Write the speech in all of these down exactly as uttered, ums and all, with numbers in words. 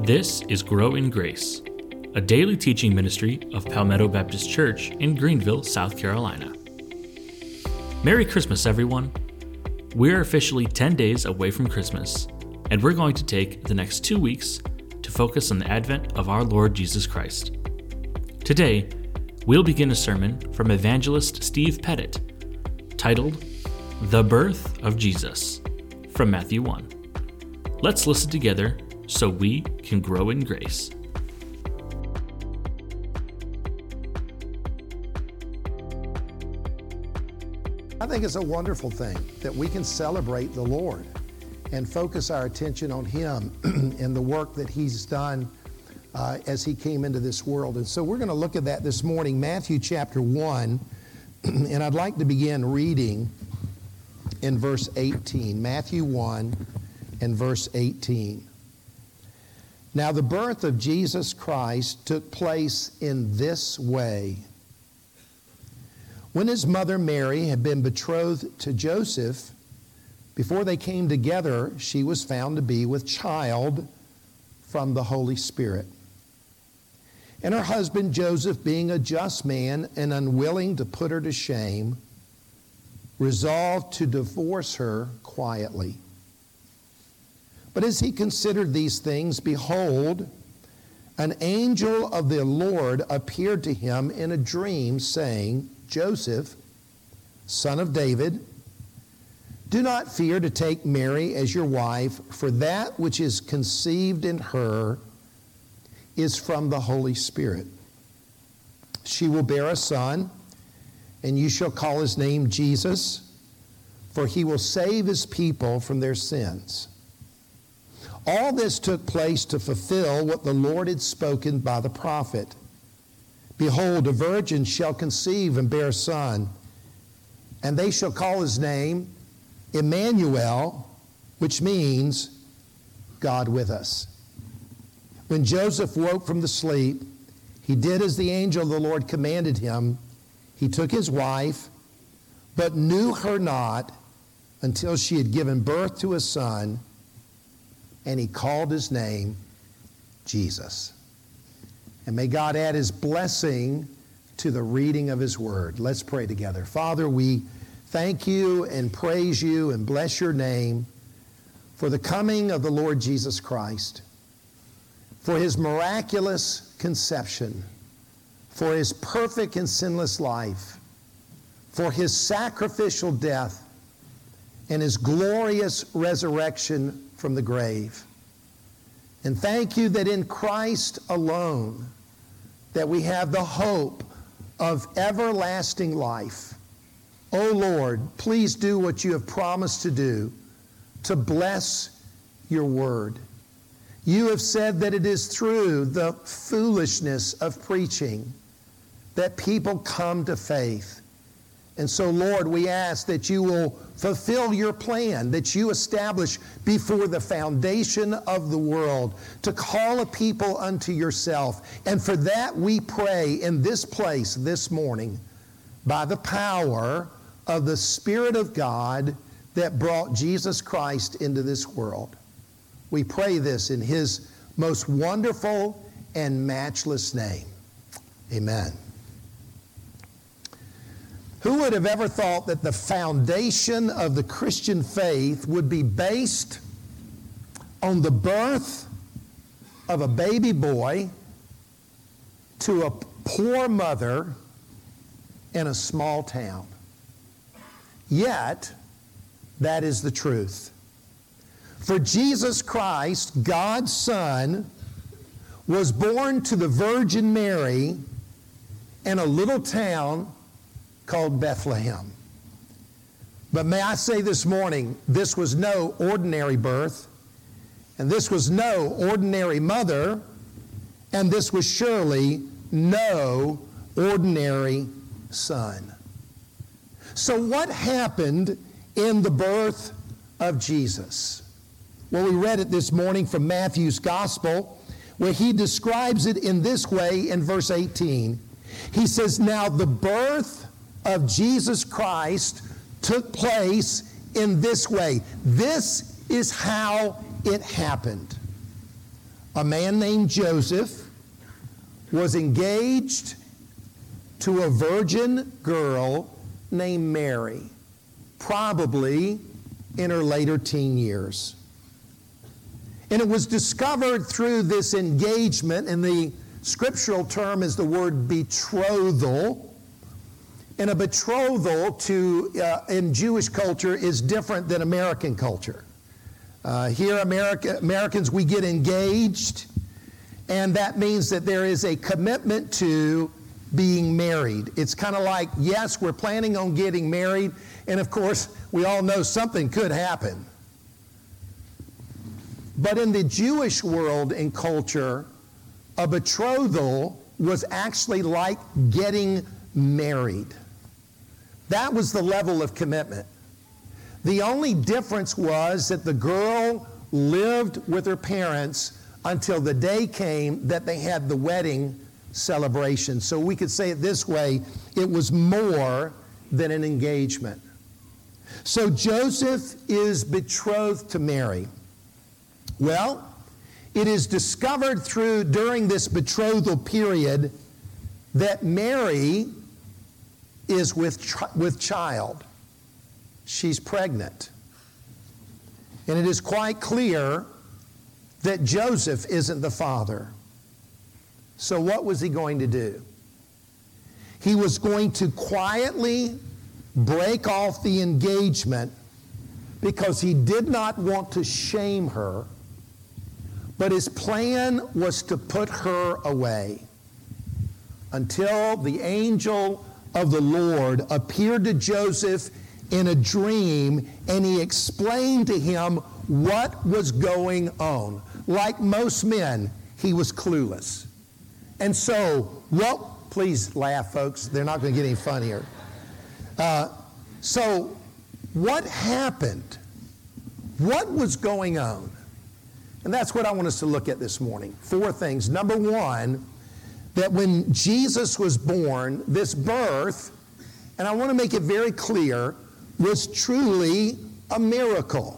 This is Grow in Grace, a daily teaching ministry of Palmetto Baptist Church in Greenville, South Carolina. Merry Christmas, everyone. We're officially ten days away from Christmas, and we're going to take the next two weeks to focus on the advent of our Lord Jesus Christ. Today, we'll begin a sermon from evangelist Steve Pettit, titled, The Birth of Jesus, from Matthew one. Let's listen together so we can grow in grace. I think it's a wonderful thing that we can celebrate the Lord and focus our attention on Him and the work that He's done uh, as He came into this world. And so we're going to look at that this morning, Matthew chapter one, and I'd like to begin reading in verse eighteen, Matthew one and verse eighteen. Now the birth of Jesus Christ took place in this way. When his mother Mary had been betrothed to Joseph, before they came together, she was found to be with child from the Holy Spirit. And her husband Joseph, being a just man and unwilling to put her to shame, resolved to divorce her quietly. But as he considered these things, behold, an angel of the Lord appeared to him in a dream, saying, Joseph, son of David, do not fear to take Mary as your wife, for that which is conceived in her is from the Holy Spirit. She will bear a son, and you shall call his name Jesus, for he will save his people from their sins. All this took place to fulfill what the Lord had spoken by the prophet. Behold, a virgin shall conceive and bear a son, and they shall call his name Emmanuel, which means God with us. When Joseph woke from the sleep, he did as the angel of the Lord commanded him. He took his wife, but knew her not until she had given birth to a son, and he called his name Jesus. And may God add his blessing to the reading of his word. Let's pray together. Father, we thank you and praise you and bless your name for the coming of the Lord Jesus Christ, for his miraculous conception, for his perfect and sinless life, for his sacrificial death, and his glorious resurrection from the grave. And thank you that in Christ alone that we have the hope of everlasting life. O Lord, please do what you have promised to do, to bless your word. You have said that it is through the foolishness of preaching that people come to faith. And so, Lord, we ask that you will fulfill your plan that you established before the foundation of the world to call a people unto yourself. And for that we pray in this place this morning by the power of the Spirit of God that brought Jesus Christ into this world. We pray this in his most wonderful and matchless name. Amen. Who would have ever thought that the foundation of the Christian faith would be based on the birth of a baby boy to a poor mother in a small town? Yet, that is the truth. For Jesus Christ, God's Son, was born to the Virgin Mary in a little town called Bethlehem. But may I say this morning, this was no ordinary birth, and this was no ordinary mother, and this was surely no ordinary son. So what happened in the birth of Jesus? Well, we read it this morning from Matthew's Gospel, where he describes it in this way in verse eighteen. He says, now the birth of Jesus Christ took place in this way. This is how it happened. a man named Joseph was engaged to a virgin girl named Mary, probably in her later teen years. And it was discovered through this engagement, and the scriptural term is the word betrothal. And a betrothal to uh, in Jewish culture is different than American culture. Uh, here, America, Americans, we get engaged, and that means that there is a commitment to being married. It's kind of like, yes, we're planning on getting married, and of course, we all know something could happen. But in the Jewish world and culture, a betrothal was actually like getting married. That was the level of commitment. The only difference was that the girl lived with her parents until the day came that they had the wedding celebration. So we could say it this way, it was more than an engagement. So Joseph is betrothed to Mary. Well, it is discovered through during this betrothal period that Mary is with, with child. She's pregnant. And it is quite clear that Joseph isn't the father. So what was he going to do? He was going to quietly break off the engagement because he did not want to shame her, but his plan was to put her away until the angel of the Lord appeared to Joseph in a dream, and he explained to him what was going on. Like most men, he was clueless. And so, well, please laugh, folks. They're not going to get any funnier. Uh, so, what happened? What was going on? And that's what I want us to look at this morning. Four things. Number one, that when Jesus was born, this birth, and I want to make it very clear, was truly a miracle.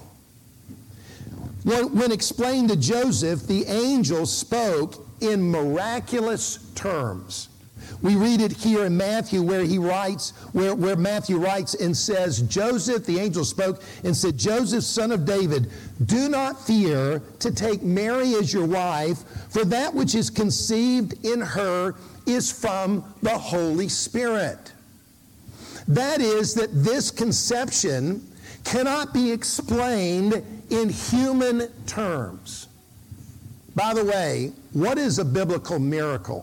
When, when explained to Joseph, the angel spoke in miraculous terms. We read it here in Matthew where he writes, where, where Matthew writes and says, Joseph, the angel spoke and said, Joseph, son of David, do not fear to take Mary as your wife, for that which is conceived in her is from the Holy Spirit. That is, that this conception cannot be explained in human terms. By the way, what is a biblical miracle?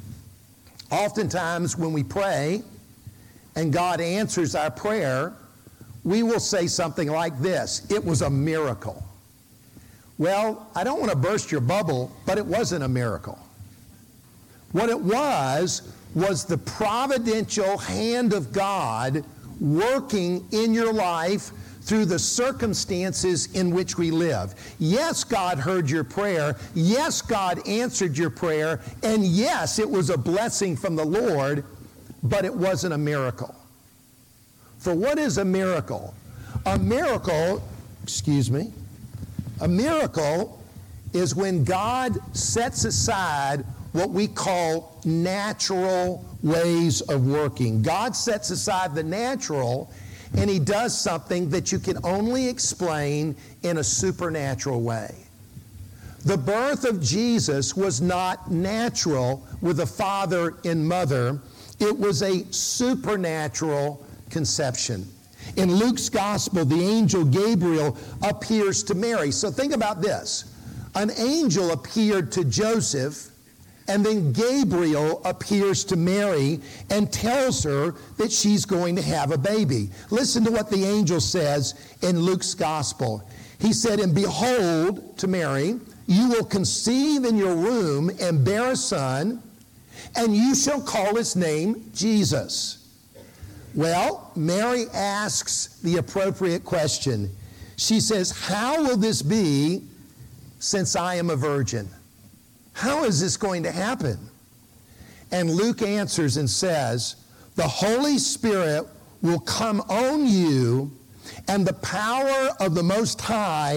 Oftentimes when we pray and God answers our prayer, we will say something like this: it was a miracle. Well, I don't want to burst your bubble, but it wasn't a miracle. What it was was the providential hand of God working in your life through the circumstances in which we live. Yes, God heard your prayer. Yes, God answered your prayer. And yes, it was a blessing from the Lord, but it wasn't a miracle. For what is a miracle? A miracle, excuse me, a miracle is when God sets aside what we call natural ways of working. God sets aside the natural, and he does something that you can only explain in a supernatural way. The birth of Jesus was not natural with a father and mother. It was a supernatural conception. In Luke's gospel, the angel Gabriel appears to Mary. So think about this. An angel appeared to Joseph, and then Gabriel appears to Mary and tells her that she's going to have a baby. Listen to what the angel says in Luke's gospel. He said, and behold, to Mary, you will conceive in your womb and bear a son, and you shall call his name Jesus. Well, Mary asks the appropriate question. She says, how will this be since I am a virgin? How is this going to happen? And Luke answers and says, the Holy Spirit will come on you, and the power of the Most High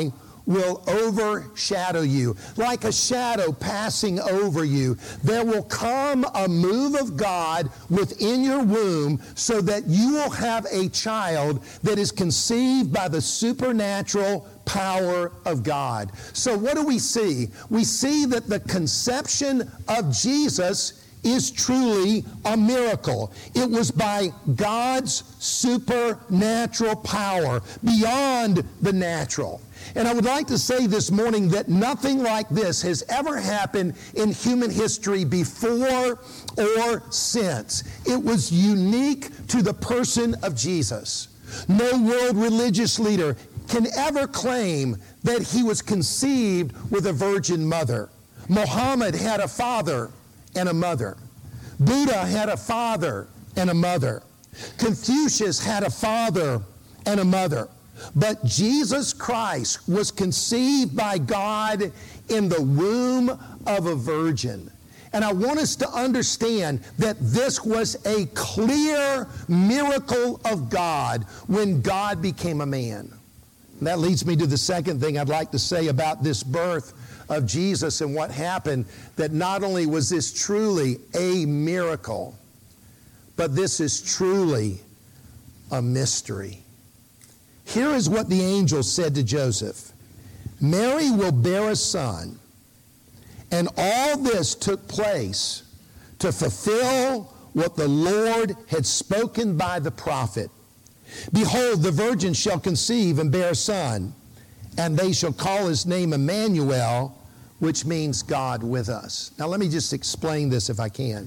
will overshadow you. Like a shadow passing over you, there will come a move of God within your womb so that you will have a child that is conceived by the supernatural power of God. So what do we see? We see that the conception of Jesus is truly a miracle. It was by God's supernatural power, beyond the natural. And I would like to say this morning that nothing like this has ever happened in human history before or since. It was unique to the person of Jesus. No world religious leader can ever claim that he was conceived with a virgin mother. Muhammad had a father and a mother. Buddha had a father and a mother. Confucius had a father and a mother. But Jesus Christ was conceived by God in the womb of a virgin. And I want us to understand that this was a clear miracle of God when God became a man. And that leads me to the second thing I'd like to say about this birth of Jesus and what happened, that not only was this truly a miracle, but this is truly a mystery. Here is what the angel said to Joseph. Mary will bear a son, and all this took place to fulfill what the Lord had spoken by the prophet. Behold, the virgin shall conceive and bear a son, and they shall call his name Emmanuel, which means God with us. Now let me just explain this if I can.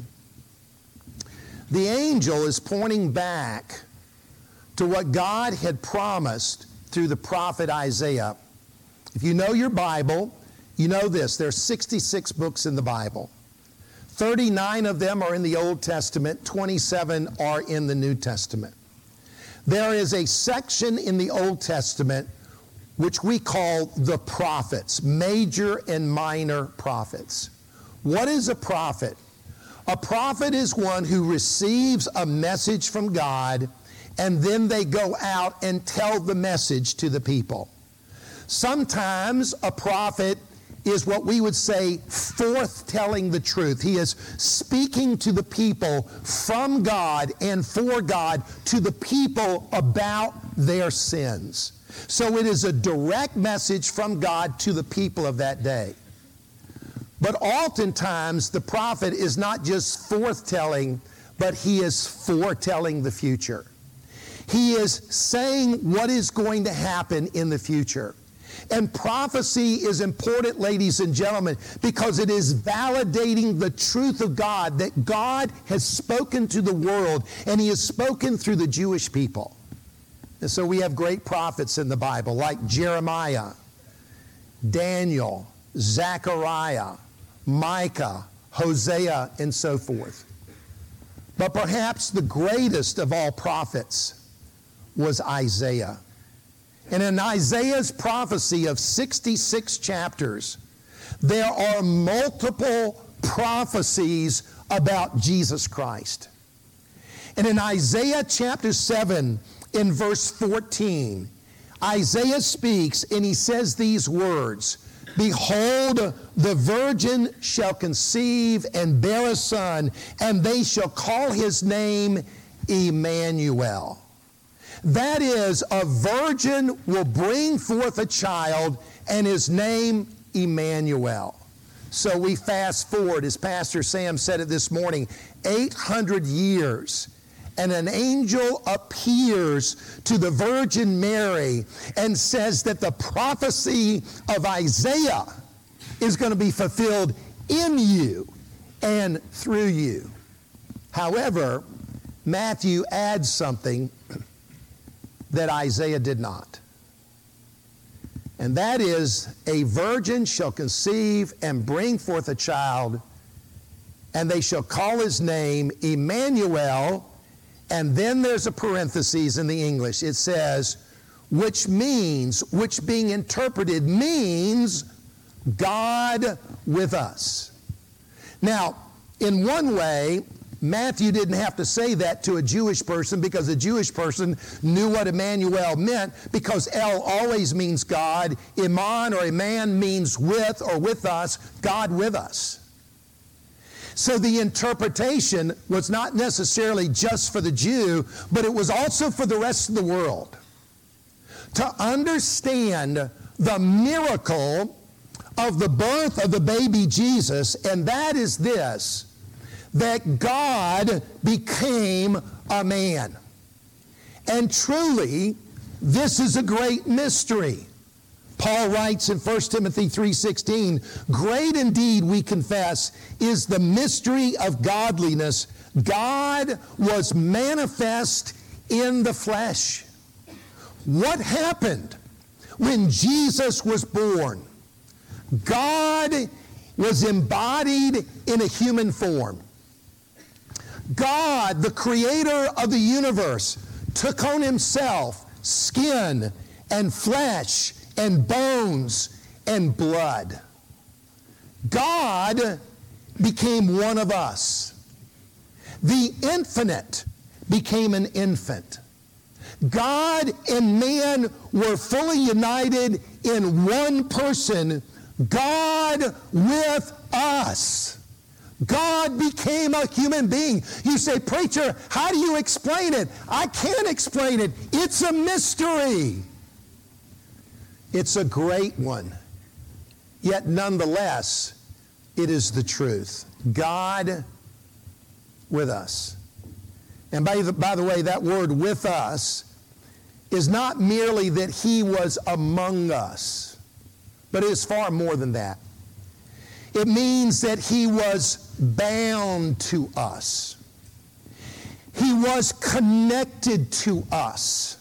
The angel is pointing back to what God had promised through the prophet Isaiah. If you know your Bible, you know this. There are sixty-six books in the Bible. thirty-nine of them are in the Old Testament, twenty-seven are in the New Testament. There is a section in the Old Testament which we call the prophets, major and minor prophets. What is a prophet? A prophet is one who receives a message from God, and then they go out and tell the message to the people. Sometimes a prophet is what we would say forth telling the truth. He is speaking to the people from God and for God to the people about their sins. So it is a direct message from God to the people of that day. But oftentimes the prophet is not just forthtelling, but he is foretelling the future. He is saying what is going to happen in the future. And prophecy is important, ladies and gentlemen, because it is validating the truth of God, that God has spoken to the world, and he has spoken through the Jewish people. And so we have great prophets in the Bible, like Jeremiah, Daniel, Zechariah, Micah, Hosea, and so forth. But perhaps the greatest of all prophets was Isaiah. And in Isaiah's prophecy of sixty-six chapters, there are multiple prophecies about Jesus Christ. And in Isaiah chapter seven, in verse fourteen, Isaiah speaks and he says these words, Behold, the virgin shall conceive and bear a son, and they shall call his name Emmanuel. That is, a virgin will bring forth a child, and his name Emmanuel. So we fast forward, as Pastor Sam said it this morning, eight hundred years, and an angel appears to the Virgin Mary and says that the prophecy of Isaiah is going to be fulfilled in you and through you. However, Matthew adds something that Isaiah did not. And that is, a virgin shall conceive and bring forth a child, and they shall call his name Emmanuel. And then there's a parenthesis in the English. It says, which means, which being interpreted means God with us. Now, in one way, Matthew didn't have to say that to a Jewish person because a Jewish person knew what Emmanuel meant, because El always means God. Iman or Iman means with or with us, God with us. So the interpretation was not necessarily just for the Jew, but it was also for the rest of the world. To understand the miracle of the birth of the baby Jesus, and that is this, that God became a man. And truly, this is a great mystery. Paul writes in First Timothy three sixteen, "Great indeed, we confess, is the mystery of godliness. God was manifest in the flesh." What happened when Jesus was born? God was embodied in a human form. God, the creator of the universe, took on himself skin and flesh and bones and blood. God became one of us. The infinite became an infant. God and man were fully united in one person, God with us. God became a human being. You say, "Preacher, how do you explain it?" I can't explain it. It's a mystery. It's a great one. Yet nonetheless, it is the truth. God with us. And by the, by the way, that word "with us" is not merely that he was among us, but it is far more than that. It means that he was bound to us. He was connected to us.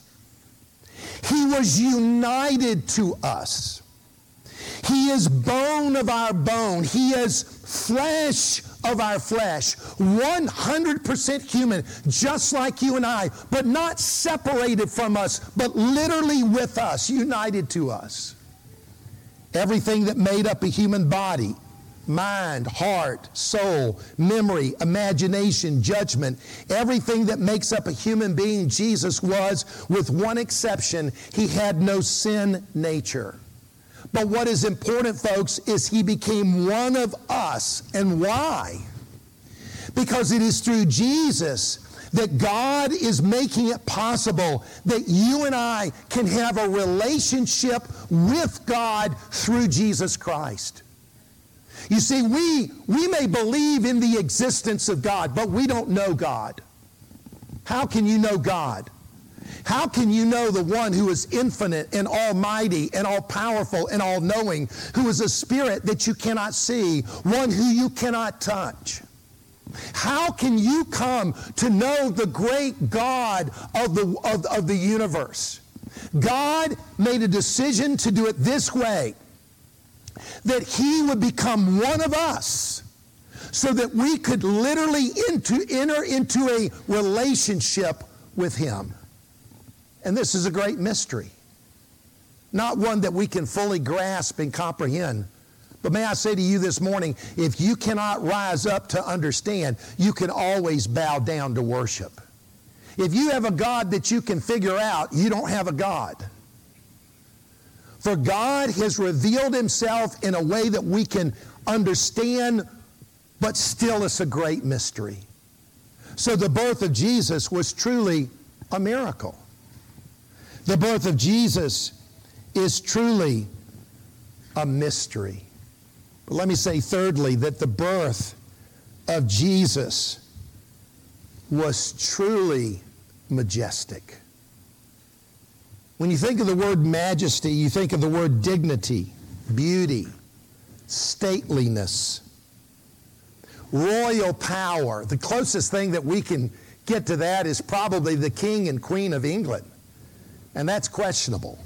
He was united to us. He is bone of our bone. He is flesh of our flesh. one hundred percent human, just like you and I, but not separated from us, but literally with us, united to us. Everything that made up a human body, mind, heart, soul, memory, imagination, judgment, everything that makes up a human being, Jesus was, with one exception. He had no sin nature. But what is important, folks, is he became one of us. And why? Because it is through Jesus that God is making it possible that you and I can have a relationship with God through Jesus Christ. You see, we, we may believe in the existence of God, but we don't know God. How can you know God? How can you know the one who is infinite and almighty and all-powerful and all-knowing, who is a spirit that you cannot see, one who you cannot touch? How can you come to know the great God of the, of, of the universe? God made a decision to do it this way, that he would become one of us so that we could literally into, enter into a relationship with him. And this is a great mystery. Not one that we can fully grasp and comprehend. But may I say to you this morning, if you cannot rise up to understand, you can always bow down to worship. If you have a God that you can figure out, you don't have a God. For God has revealed himself in a way that we can understand, but still it's a great mystery. So the birth of Jesus was truly a miracle. The birth of Jesus is truly a mystery. But let me say thirdly that the birth of Jesus was truly majestic. When you think of the word majesty, you think of the word dignity, beauty, stateliness, royal power. The closest thing that we can get to that is probably the King and Queen of England. And that's questionable.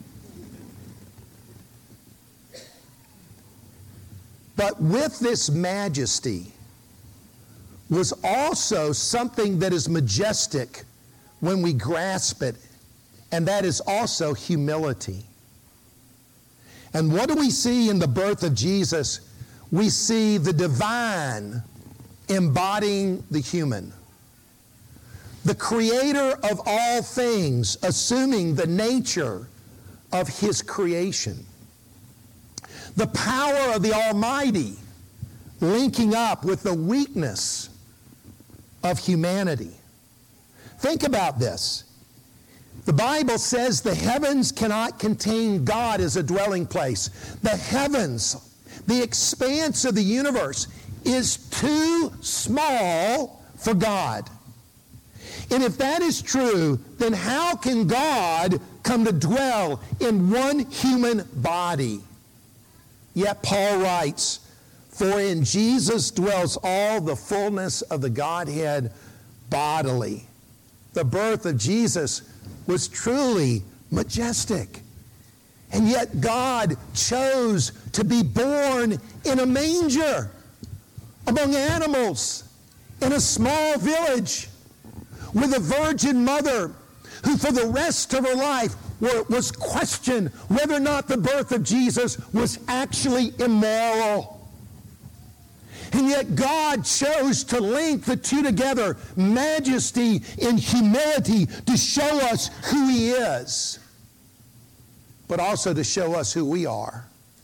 But with this majesty was also something that is majestic when we grasp it, and that is also humility. And what do we see in the birth of Jesus? We see the divine embodying the human. The creator of all things, assuming the nature of his creation. The power of the Almighty, linking up with the weakness of humanity. Think about this. The Bible says the heavens cannot contain God as a dwelling place. The heavens, the expanse of the universe, is too small for God. And if that is true, then how can God come to dwell in one human body? Yet Paul writes, "For in Jesus dwells all the fullness of the Godhead bodily." The birth of Jesus was truly majestic. And yet God chose to be born in a manger, among animals, in a small village, with a virgin mother who for the rest of her life was questioned whether or not the birth of Jesus was actually immoral. And yet God chose to link the two together, majesty and humility, to show us who He is, but also to show us who we are.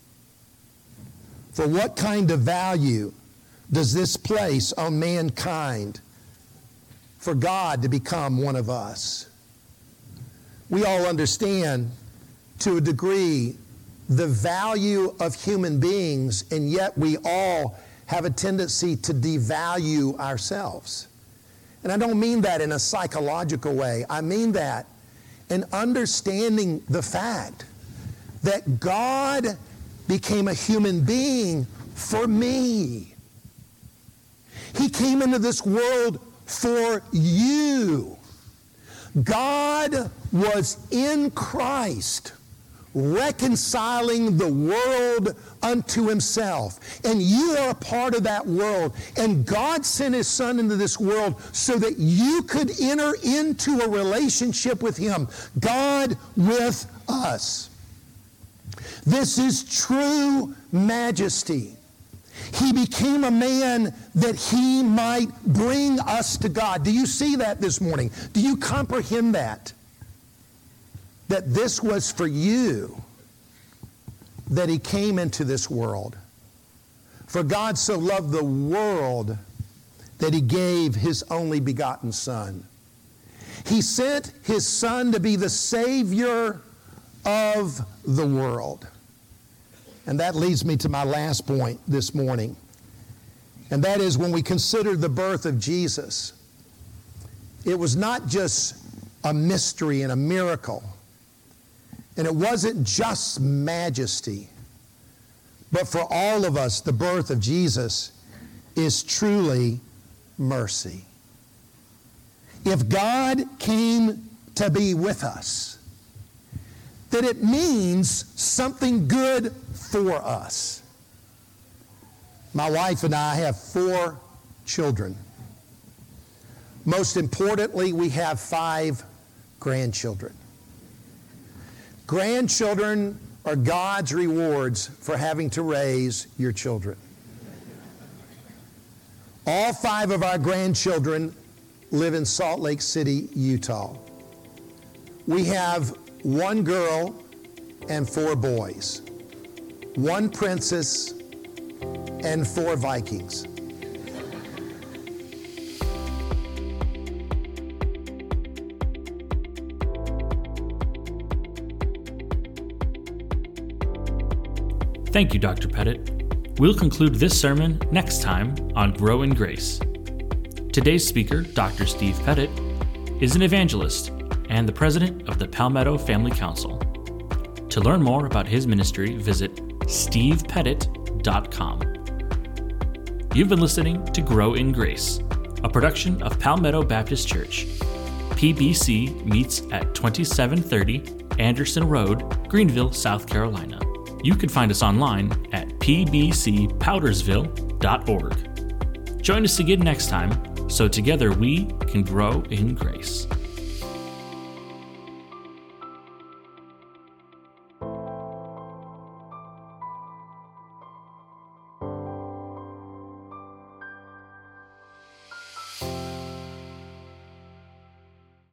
For what kind of value does this place on mankind for God to become one of us? We all understand to a degree the value of human beings, and yet we all have a tendency to devalue ourselves. And I don't mean that in a psychological way. I mean that in understanding the fact that God became a human being for me. He came into this world for you. God was in Christ, reconciling the world unto Himself. And you are a part of that world. And God sent His Son into this world so that you could enter into a relationship with Him, God with us. This is true majesty. He became a man that He might bring us to God. Do you see that this morning? Do you comprehend that? That this was for you, that He came into this world. For God so loved the world that He gave His only begotten Son. He sent His Son to be the Savior of the world. And that leads me to my last point this morning. And that is, when we consider the birth of Jesus, it was not just a mystery and a miracle. And it wasn't just majesty. But for all of us, the birth of Jesus is truly mercy. If God came to be with us, then it means something good for us. My wife and I have four children. Most importantly, we have five grandchildren. Grandchildren are God's rewards for having to raise your children. All five of our grandchildren live in Salt Lake City, Utah. We have one girl and four boys, one princess and four Vikings. Thank you, Doctor Pettit. We'll conclude this sermon next time on Grow in Grace. Today's speaker, Doctor Steve Pettit, is an evangelist and the president of the Palmetto Family Council. To learn more about his ministry, visit steve pettit dot com. You've been listening to Grow in Grace, a production of Palmetto Baptist Church. P B C meets at twenty-seven thirty Anderson Road, Greenville, South Carolina. You can find us online at p b c powdersville dot org. Join us again next time so together we can grow in grace.